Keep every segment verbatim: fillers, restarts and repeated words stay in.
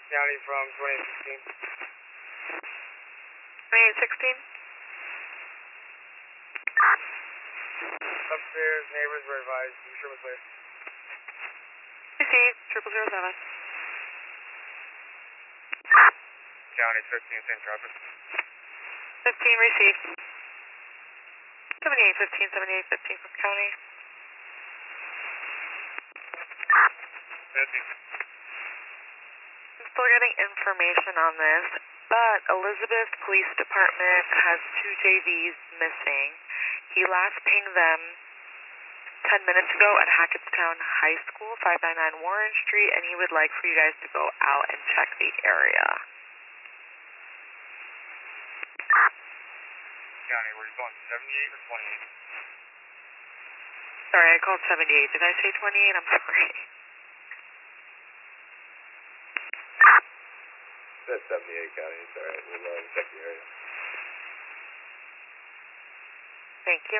County from twenty-eight sixteen. twenty-eight sixteen? Upstairs, neighbors were advised. Be sure was clear. Received, triple zero seven. County fifteen, same traffic. fifteen received. seventy-eight fifteen, seventy-eight fifteen from county. fifty. I'm still getting information on this, but Elizabeth Police Department has two J Vs missing. He last pinged them ten minutes ago at Hackettstown High School, five ninety-nine Warren Street, and he would like for you guys to go out and check the area. County, were you calling seventy-eight or twenty-eight? Sorry, I called seventy-eight. Did I say twenty-eight? I'm sorry. That's seventy-eight County, it's alright, we'll uh, check the area. Thank you.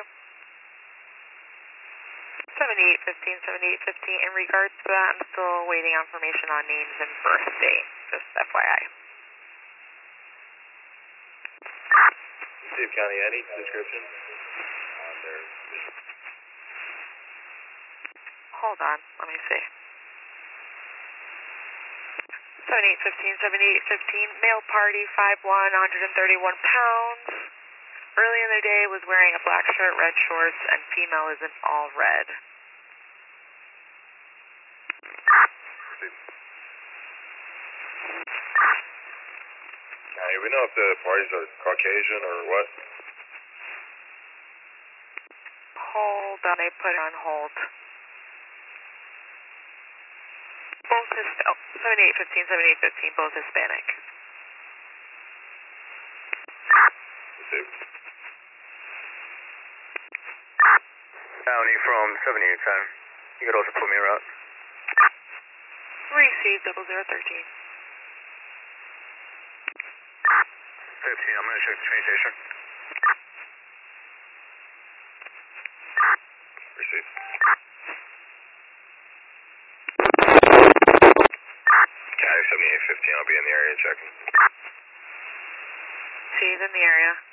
seventy-eight fifteen, seventy-eight fifteen. In regards to that, I'm still waiting on information on names and birthday, just F Y I. Steve County, any description on their mission? Hold on, let me see. seventy-eight fifteen, seventy-eight fifteen. Male party, five one, one hundred thirty-one pounds. Early in the day was wearing a black shirt, red shorts, and female is in all red. County, we know if the parties are Caucasian or what? Hold on, they put it on hold. Both is oh, seventy-eight fifteen, seventy-eight fifteen, both Hispanic. Received. County from seventy-eight ten. You could also put me around. Received, double zero thirteen. fifteen, I'm gonna check the train station. Received. County seventy-eight fifteen, I'll be in the area checking. She's in the area.